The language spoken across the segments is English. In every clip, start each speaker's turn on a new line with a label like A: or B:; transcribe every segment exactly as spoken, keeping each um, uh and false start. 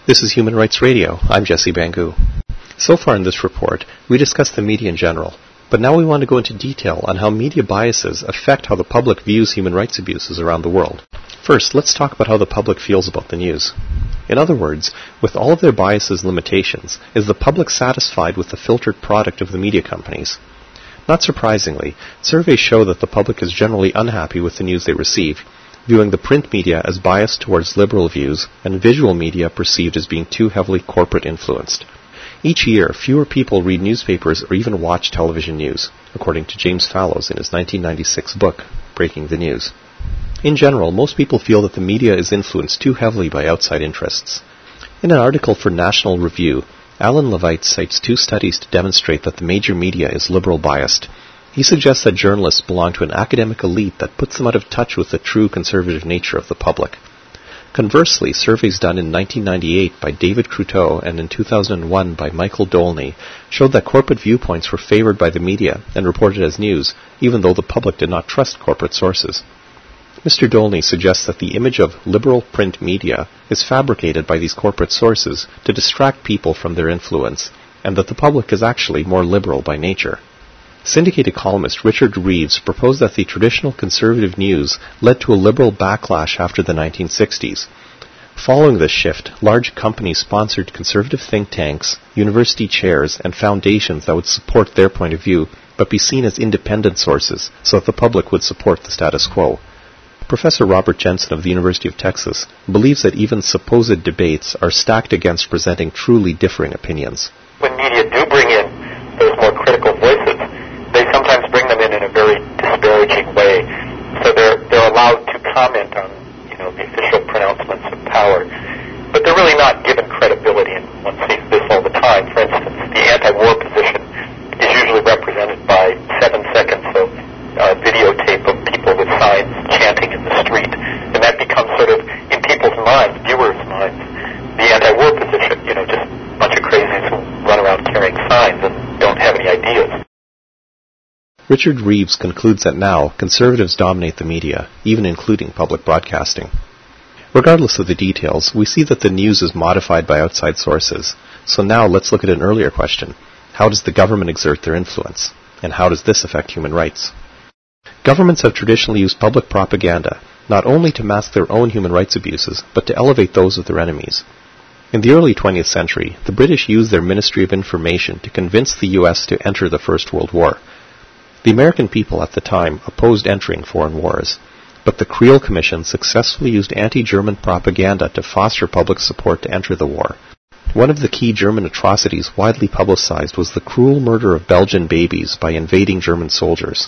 A: This is Human Rights Radio. I'm Jesse Bangou. So far in this report, we discussed the media in general, but now we want to go into detail on how media biases affect how the public views human rights abuses around the world. First, let's talk about how the public feels about the news. In other words, with all of their biases and limitations, is the public satisfied with the filtered product of the media companies? Not surprisingly, surveys show that the public is generally unhappy with the news they receive, viewing the print media as biased towards liberal views and visual media perceived as being too heavily corporate influenced. Each year, fewer people read newspapers or even watch television news, according to James Fallows in his nineteen ninety-six book, Breaking the News. In general, most people feel that the media is influenced too heavily by outside interests. In an article for National Review, Alan Levite cites two studies to demonstrate that the major media is liberal biased. He suggests that journalists belong to an academic elite that puts them out of touch with the true conservative nature of the public. Conversely, surveys done in nineteen ninety-eight by David Croteau and in two thousand one by Michael Dolney showed that corporate viewpoints were favored by the media and reported as news, even though the public did not trust corporate sources. Mister Dolney suggests that the image of liberal print media is fabricated by these corporate sources to distract people from their influence, and that the public is actually more liberal by nature. Syndicated columnist Richard Reeves proposed that the traditional conservative news led to a liberal backlash after the nineteen sixties. Following this shift, large companies sponsored conservative think tanks, university chairs, and foundations that would support their point of view, but be seen as independent sources, so that the public would support the status quo. Professor Robert Jensen of the University of Texas believes that even supposed debates are stacked against presenting truly differing opinions.
B: When media do bring in those more critical voices, they sometimes bring them in in a very disparaging way. So they're they're allowed to comment on, you know, the official pronouncements of power, but they're really not given credibility, and one sees this all the time. For instance, the anti-war position is usually represented by seven seconds of uh, videotape of people with signs chanting in the street, and that becomes sort of, in people's minds, viewers' minds, the anti-war position, you know, just a bunch of crazies who run around carrying signs and don't have any ideas.
A: Richard Reeves concludes that now, conservatives dominate the media, even including public broadcasting. Regardless of the details, we see that the news is modified by outside sources. So now let's look at an earlier question. How does the government exert their influence? And how does this affect human rights? Governments have traditionally used public propaganda, not only to mask their own human rights abuses, but to elevate those of their enemies. In the early twentieth century, the British used their Ministry of Information to convince the U S to enter the First World War. The American people at the time opposed entering foreign wars, but the Creel Commission successfully used anti-German propaganda to foster public support to enter the war. One of the key German atrocities widely publicized was the cruel murder of Belgian babies by invading German soldiers.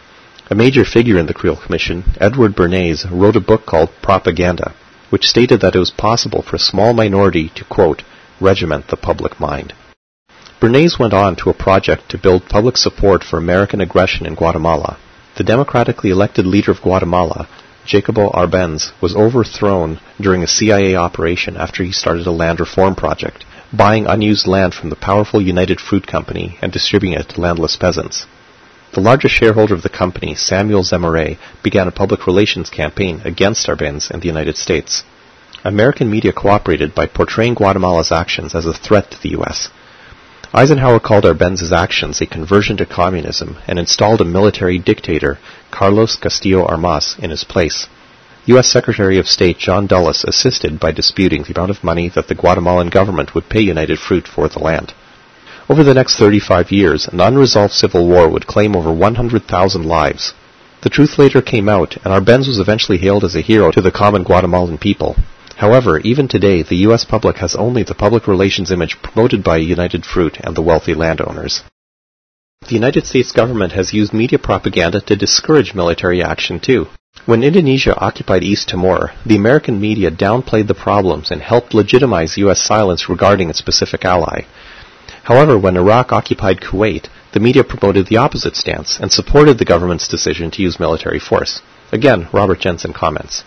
A: A major figure in the Creel Commission, Edward Bernays, wrote a book called Propaganda, which stated that it was possible for a small minority to, quote, regiment the public mind. Bernays went on to a project to build public support for American aggression in Guatemala. The democratically elected leader of Guatemala, Jacobo Arbenz, was overthrown during a C I A operation after he started a land reform project, buying unused land from the powerful United Fruit Company and distributing it to landless peasants. The largest shareholder of the company, Samuel Zemmour, began a public relations campaign against Arbenz in the United States. American media cooperated by portraying Guatemala's actions as a threat to the U S Eisenhower called Arbenz's actions a conversion to communism and installed a military dictator, Carlos Castillo Armas, in his place. U S Secretary of State John Dulles assisted by disputing the amount of money that the Guatemalan government would pay United Fruit for the land. Over the next thirty-five years, an unresolved civil war would claim over one hundred thousand lives. The truth later came out, and Arbenz was eventually hailed as a hero to the common Guatemalan people. However, even today, the U S public has only the public relations image promoted by United Fruit and the wealthy landowners. The United States government has used media propaganda to discourage military action too. When Indonesia occupied East Timor, the American media downplayed the problems and helped legitimize U S silence regarding its Pacific ally. However, when Iraq occupied Kuwait, the media promoted the opposite stance and supported the government's decision to use military force. Again, Robert Jensen comments.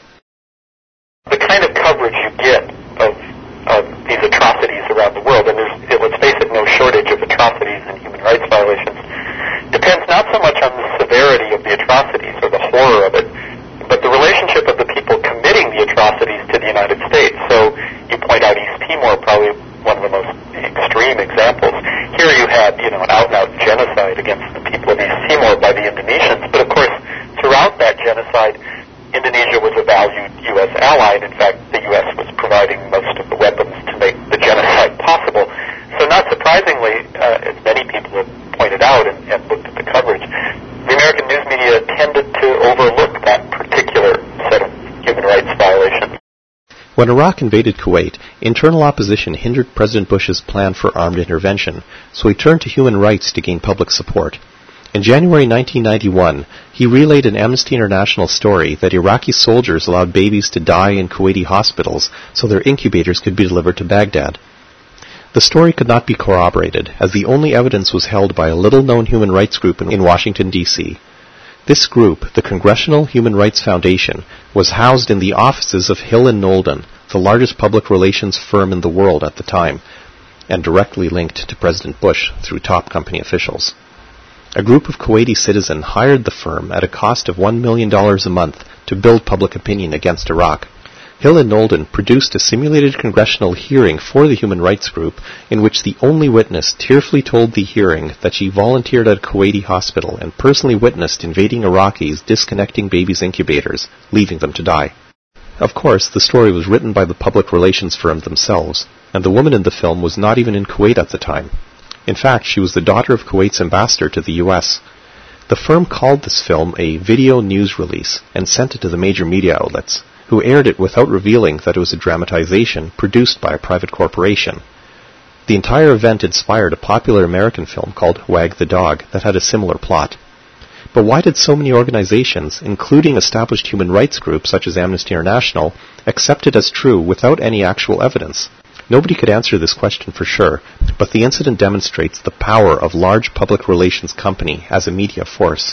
B: The kind of coverage you get of, of these atrocities around the world, and there's, let's face it, no shortage of atrocities and human rights violations, depends not so much on the severity of the atrocities or the horror of it, but the relationship of the people committing the atrocities to the United States. So you point out East Timor, probably one of the most extreme examples. Here you had, you know, an out-and-out genocide against the people of East Timor by the Indonesians, but of course, throughout that genocide, Indonesia was a valued U S ally, and in fact, the U S was providing most of the weapons to make the genocide possible. So not surprisingly, uh, as many people have pointed out and, and looked at the coverage, the American news media tended to overlook that particular set of human rights violations.
A: When Iraq invaded Kuwait, internal opposition hindered President Bush's plan for armed intervention, so he turned to human rights to gain public support. In January nineteen ninety-one, he relayed an Amnesty International story that Iraqi soldiers allowed babies to die in Kuwaiti hospitals so their incubators could be delivered to Baghdad. The story could not be corroborated, as the only evidence was held by a little-known human rights group in Washington, D C This group, the Congressional Human Rights Foundation, was housed in the offices of Hill and Knowlton, the largest public relations firm in the world at the time, and directly linked to President Bush through top company officials. A group of Kuwaiti citizens hired the firm at a cost of one million dollars a month to build public opinion against Iraq. Hill and Knowlton produced a simulated congressional hearing for the human rights group in which the only witness tearfully told the hearing that she volunteered at a Kuwaiti hospital and personally witnessed invading Iraqis disconnecting babies' incubators, leaving them to die. Of course, the story was written by the public relations firm themselves, and the woman in the film was not even in Kuwait at the time. In fact, she was the daughter of Kuwait's ambassador to the U S The firm called this film a video news release and sent it to the major media outlets, who aired it without revealing that it was a dramatization produced by a private corporation. The entire event inspired a popular American film called Wag the Dog that had a similar plot. But why did so many organizations, including established human rights groups such as Amnesty International, accept it as true without any actual evidence? Nobody could answer this question for sure, but the incident demonstrates the power of large public relations company as a media force.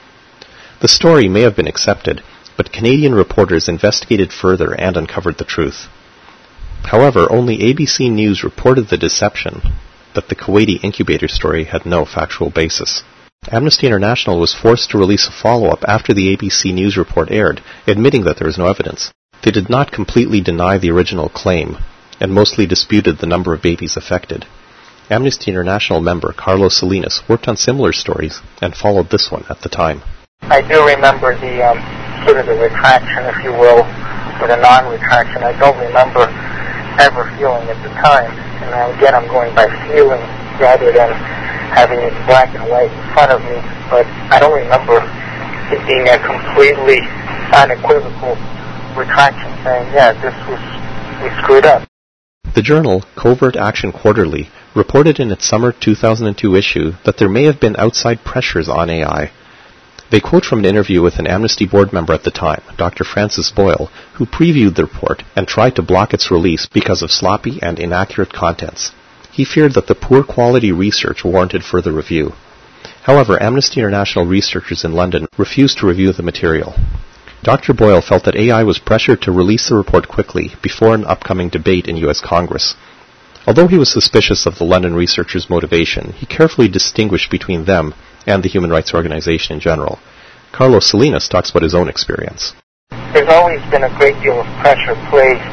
A: The story may have been accepted, but Canadian reporters investigated further and uncovered the truth. However, only A B C News reported the deception that the Kuwaiti incubator story had no factual basis. Amnesty International was forced to release a follow-up after the A B C News report aired, admitting that there was no evidence. They did not completely deny the original claim, and mostly disputed the number of babies affected. Amnesty International member Carlos Salinas worked on similar stories and followed this one at the time.
C: I do remember the um, sort of the retraction, if you will, or the non-retraction. I don't remember ever feeling at the time. And now again, I'm going by feeling rather than having it black and white in front of me. But I don't remember it being a completely unequivocal retraction saying, yeah, this was, we screwed up.
A: The journal, Covert Action Quarterly, reported in its summer two thousand two issue that there may have been outside pressures on A I. They quote from an interview with an Amnesty board member at the time, Doctor Francis Boyle, who previewed the report and tried to block its release because of sloppy and inaccurate contents. He feared that the poor quality research warranted further review. However, Amnesty International researchers in London refused to review the material. Doctor Boyle felt that A I was pressured to release the report quickly before an upcoming debate in U S Congress. Although he was suspicious of the London researchers' motivation, he carefully distinguished between them and the human rights organization in general. Carlos Salinas talks about his own experience.
C: There's always been a great deal of pressure placed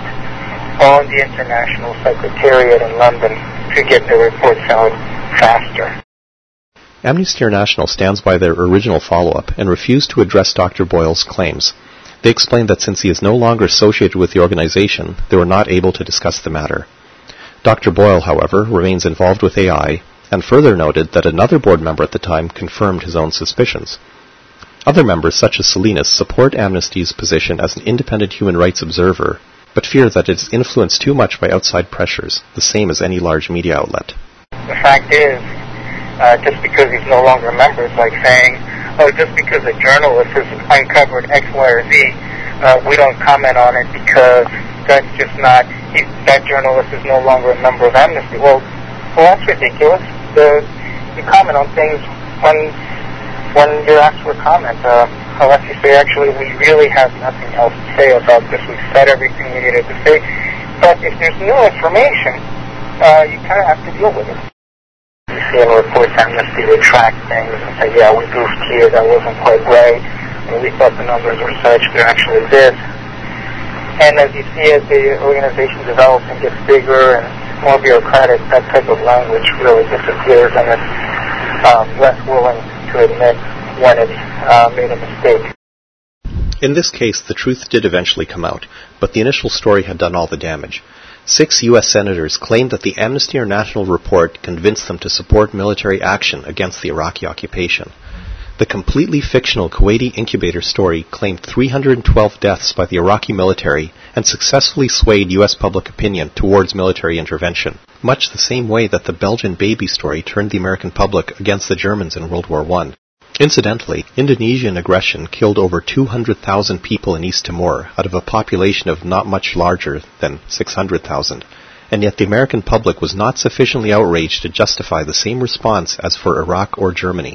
C: on the International Secretariat in London to get the reports out faster.
A: Amnesty International stands by their original follow-up and refused to address Doctor Boyle's claims. They explained that since he is no longer associated with the organization, they were not able to discuss the matter. Doctor Boyle, however, remains involved with A I, and further noted that another board member at the time confirmed his own suspicions. Other members, such as Salinas, support Amnesty's position as an independent human rights observer, but fear that it is influenced too much by outside pressures, the same as any large media outlet.
C: The fact is, uh, just because he's no longer a member, it's like saying, oh, just because a journalist has uncovered X, Y, or Z, uh, we don't comment on it because that's just not, he, that journalist is no longer a member of Amnesty. Well, well that's ridiculous. The, you comment on things when when you're asked for a comment. Uh, unless you say, actually, we really have nothing else to say about this. We've said everything we needed to say. But if there's new information, uh, you kind of have to deal with it. You see in reports Amnesty retract things and say, yeah, we goofed here, that wasn't quite right, and we thought the numbers were such, they're actually this. And as you see, as the organization develops and gets bigger and more bureaucratic, that type of language really disappears, and it's um, less willing to admit when it uh, made a mistake.
A: In this case, the truth did eventually come out, but the initial story had done all the damage. Six U S senators claimed that the Amnesty International report convinced them to support military action against the Iraqi occupation. The completely fictional Kuwaiti incubator story claimed three hundred twelve deaths by the Iraqi military and successfully swayed U S public opinion towards military intervention, much the same way that the Belgian baby story turned the American public against the Germans in World War One. Incidentally, Indonesian aggression killed over two hundred thousand people in East Timor out of a population of not much larger than six hundred thousand, and yet the American public was not sufficiently outraged to justify the same response as for Iraq or Germany.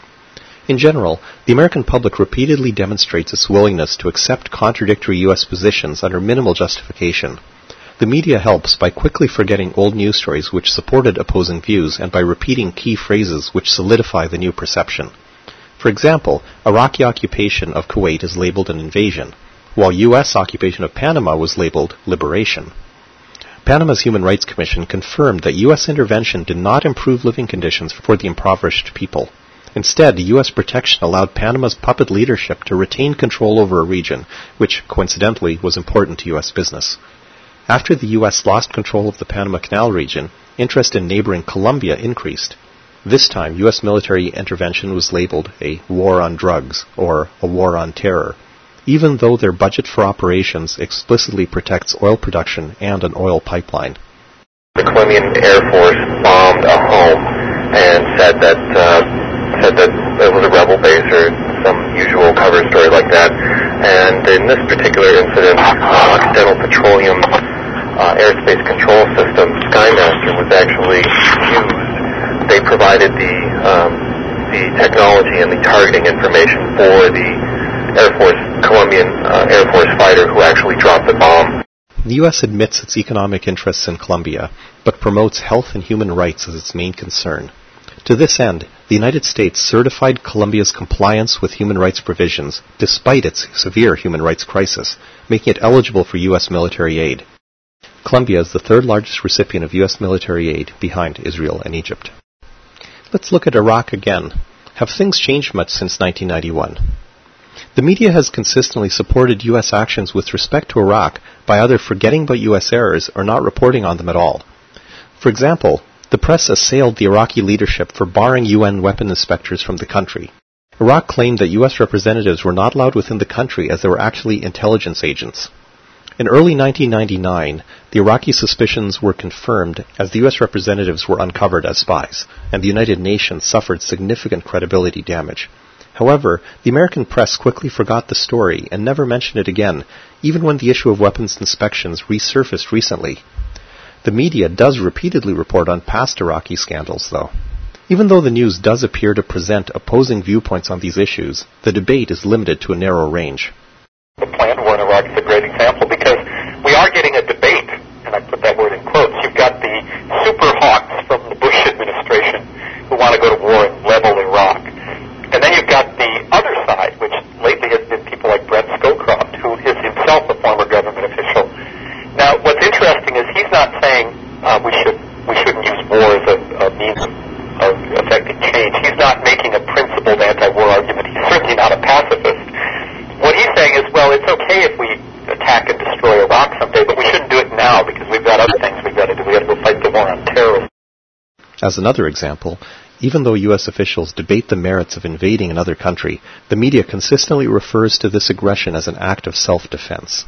A: In general, the American public repeatedly demonstrates its willingness to accept contradictory U S positions under minimal justification. The media helps by quickly forgetting old news stories which supported opposing views and by repeating key phrases which solidify the new perception. For example, Iraqi occupation of Kuwait is labeled an invasion, while U S occupation of Panama was labeled liberation. Panama's Human Rights Commission confirmed that U S intervention did not improve living conditions for the impoverished people. Instead, U S protection allowed Panama's puppet leadership to retain control over a region, which, coincidentally, was important to U S business. After the U S lost control of the Panama Canal region, interest in neighboring Colombia increased. This time, U S military intervention was labeled a war on drugs, or a war on terror, even though their budget for operations explicitly protects oil production and an oil pipeline.
B: The Colombian Air Force bombed a home and said that uh, said that it was a rebel base or some usual cover story like that. And in this particular incident, uh, Occidental Petroleum's uh, airspace control system, Skymaster, was actually used. They provided the um, the technology and the targeting information for the Air Force, Colombian uh, Air Force fighter who actually dropped the bomb.
A: The U S admits its economic interests in Colombia, but promotes health and human rights as its main concern. To this end, the United States certified Colombia's compliance with human rights provisions despite its severe human rights crisis, making it eligible for U S military aid. Colombia is the third largest recipient of U S military aid behind Israel and Egypt. Let's look at Iraq again. Have things changed much since nineteen ninety-one? The media has consistently supported U S actions with respect to Iraq by either forgetting about U S errors or not reporting on them at all. For example, the press assailed the Iraqi leadership for barring U N weapon inspectors from the country. Iraq claimed that U S representatives were not allowed within the country as they were actually intelligence agents. In early nineteen ninety-nine, the Iraqi suspicions were confirmed as the U S representatives were uncovered as spies, and the United Nations suffered significant credibility damage. However, the American press quickly forgot the story and never mentioned it again, even when the issue of weapons inspections resurfaced recently. The media does repeatedly report on past Iraqi scandals, though. Even though the news does appear to present opposing viewpoints on these issues, the debate is limited to a narrow range.
B: The planned war in Iraq is a great example because we are getting a debate, and I put that word in quotes. You've got the super hawks from the Bush administration who want to go to war and level Iraq. And then you've got the other side, which lately has been people like Brent Scowcroft, who is himself a former government official. Now, what's interesting is he's not saying uh, we should we shouldn't use war as a, a means of, of effecting change. He's not making a principled anti-war argument. He's certainly not a pacifist. What he's saying is, well, it's okay if we attack and destroy Iraq someday, but we shouldn't do it now because we've got other things we've got to do. We've got to go fight the war on terrorism.
A: As another example, even though U S officials debate the merits of invading another country, the media consistently refers to this aggression as an act of self-defense.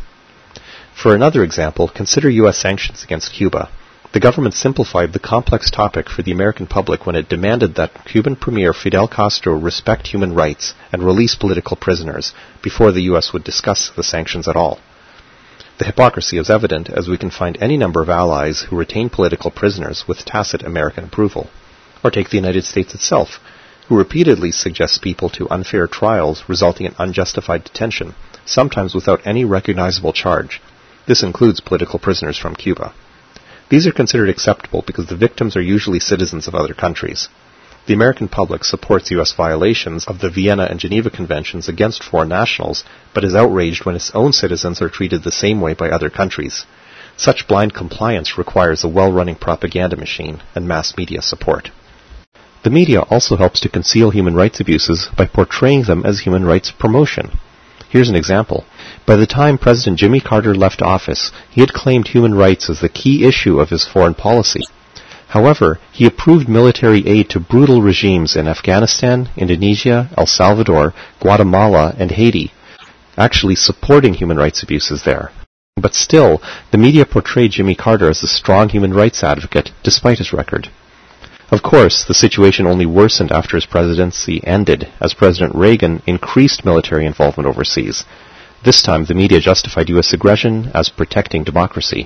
A: For another example, consider U S sanctions against Cuba. The government simplified the complex topic for the American public when it demanded that Cuban Premier Fidel Castro respect human rights and release political prisoners before the U S would discuss the sanctions at all. The hypocrisy is evident as we can find any number of allies who retain political prisoners with tacit American approval. Or take the United States itself, who repeatedly suggests people to unfair trials resulting in unjustified detention, sometimes without any recognizable charge. This includes political prisoners from Cuba. These are considered acceptable because the victims are usually citizens of other countries. The American public supports U S violations of the Vienna and Geneva Conventions against foreign nationals, but is outraged when its own citizens are treated the same way by other countries. Such blind compliance requires a well-running propaganda machine and mass media support. The media also helps to conceal human rights abuses by portraying them as human rights promotion. Here's an example. By the time President Jimmy Carter left office, he had claimed human rights as the key issue of his foreign policy. However, he approved military aid to brutal regimes in Afghanistan, Indonesia, El Salvador, Guatemala, and Haiti, actually supporting human rights abuses there. But still, the media portrayed Jimmy Carter as a strong human rights advocate, despite his record. Of course, the situation only worsened after his presidency ended, as President Reagan increased military involvement overseas. This time, the media justified U S aggression as protecting democracy.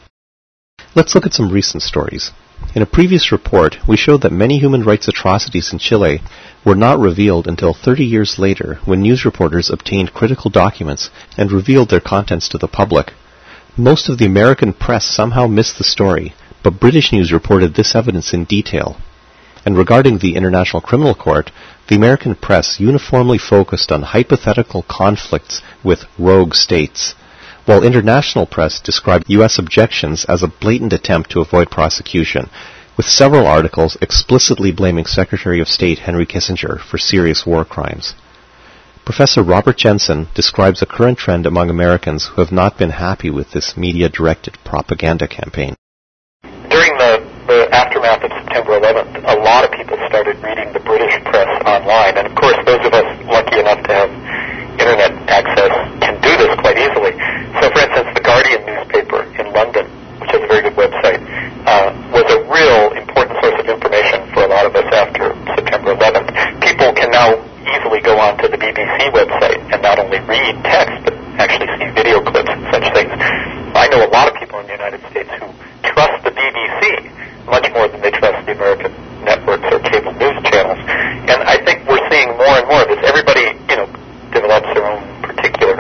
A: Let's look at some recent stories. In a previous report, we showed that many human rights atrocities in Chile were not revealed until thirty years later, when news reporters obtained critical documents and revealed their contents to the public. Most of the American press somehow missed the story, but British news reported this evidence in detail. And regarding the International Criminal Court, the American press uniformly focused on hypothetical conflicts with rogue states, while international press described U S objections as a blatant attempt to avoid prosecution, with several articles explicitly blaming Secretary of State Henry Kissinger for serious war crimes. Professor Robert Jensen describes a current trend among Americans who have not been happy with this media-directed propaganda campaign.
B: During the, the aftermath of September eleventh, a lot of people started reading the British press online, and of course those of us lucky enough to have internet access can do this quite easily. So for instance, the Guardian newspaper in London, which has a very good website, uh, was a real important source of information for a lot of us after September eleventh. People can now easily go onto the B B C website and not only read text, but actually see video clips and such things. I know a lot of people in the United States who trust the B B C much more than they trust the American networks or cable news channels. And I think we're seeing more and more of this. Everybody, you know, develops their own particular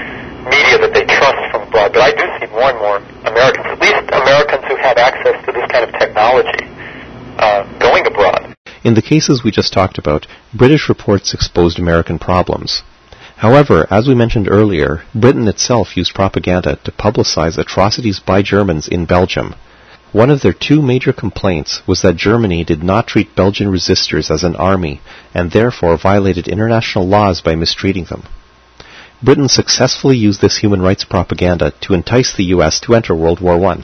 B: media that they trust from abroad. But I do see more and more Americans, at least Americans who have access to this kind of technology, uh, going abroad.
A: In the cases we just talked about, British reports exposed American problems. However, as we mentioned earlier, Britain itself used propaganda to publicize atrocities by Germans in Belgium. One of their two major complaints was that Germany did not treat Belgian resistors as an army, and therefore violated international laws by mistreating them. Britain successfully used this human rights propaganda to entice the U S to enter World War One.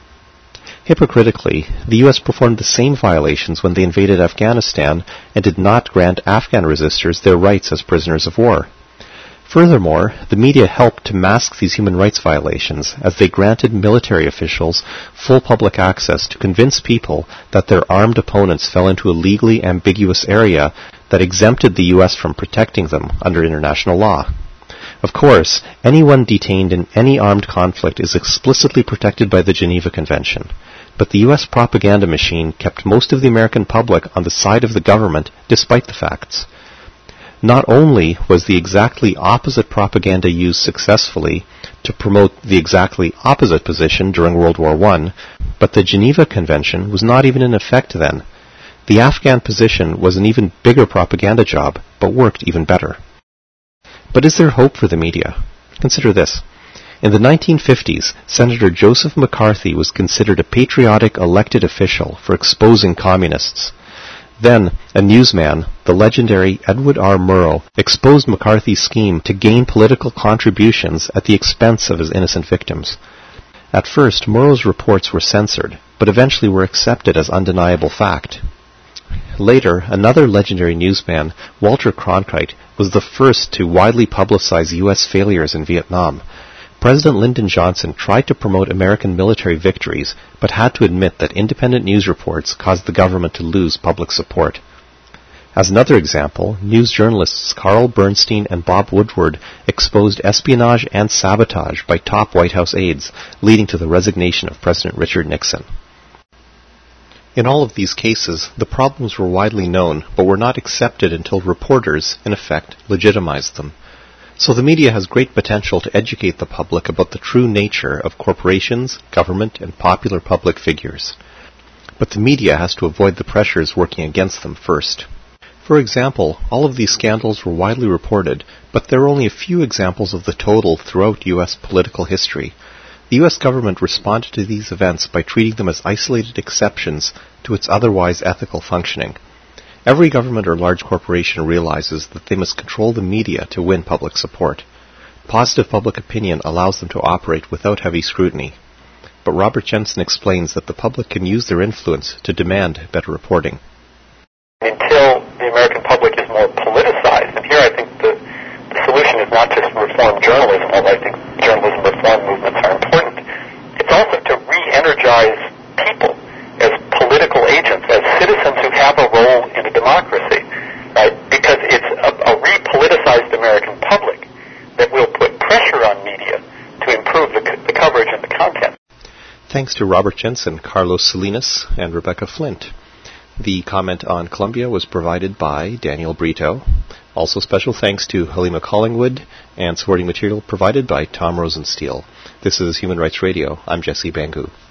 A: Hypocritically, the U S performed the same violations when they invaded Afghanistan and did not grant Afghan resistors their rights as prisoners of war. Furthermore, the media helped to mask these human rights violations as they granted military officials full public access to convince people that their armed opponents fell into a legally ambiguous area that exempted the U S from protecting them under international law. Of course, anyone detained in any armed conflict is explicitly protected by the Geneva Convention, but the U S propaganda machine kept most of the American public on the side of the government despite the facts. Not only was the exactly opposite propaganda used successfully to promote the exactly opposite position during World War One, but the Geneva Convention was not even in effect then. The Afghan position was an even bigger propaganda job, but worked even better. But is there hope for the media? Consider this. In the nineteen fifties, Senator Joseph McCarthy was considered a patriotic elected official for exposing communists. Then, a newsman, the legendary Edward R. Murrow, exposed McCarthy's scheme to gain political contributions at the expense of his innocent victims. At first, Murrow's reports were censored, but eventually were accepted as undeniable fact. Later, another legendary newsman, Walter Cronkite, was the first to widely publicize U S failures in Vietnam. President Lyndon Johnson tried to promote American military victories, but had to admit that independent news reports caused the government to lose public support. As another example, news journalists Carl Bernstein and Bob Woodward exposed espionage and sabotage by top White House aides, leading to the resignation of President Richard Nixon. In all of these cases, the problems were widely known, but were not accepted until reporters, in effect, legitimized them. So the media has great potential to educate the public about the true nature of corporations, government, and popular public figures. But the media has to avoid the pressures working against them first. For example, all of these scandals were widely reported, but there are only a few examples of the total throughout U S political history. The U S government responded to these events by treating them as isolated exceptions to its otherwise ethical functioning. Every government or large corporation realizes that they must control the media to win public support. Positive public opinion allows them to operate without heavy scrutiny. But Robert Jensen explains that the public can use their influence to demand better reporting.
B: Until the American public is more politicized, and here I think the, the solution is not just reform journalism, although I think journalism reform movements are important. It's also to re-energize people as political agents, as citizens who have a role in a democracy, right? Because it's a, a re-politicized American public that will put pressure on media to improve the, the coverage and the content.
A: Thanks to Robert Jensen, Carlos Salinas, and Rebecca Flint. The comment on Columbia was provided by Daniel Brito. Also special thanks to Halima Collingwood, and supporting material provided by Tom Rosensteel. This is Human Rights Radio. I'm Jesse Bangu.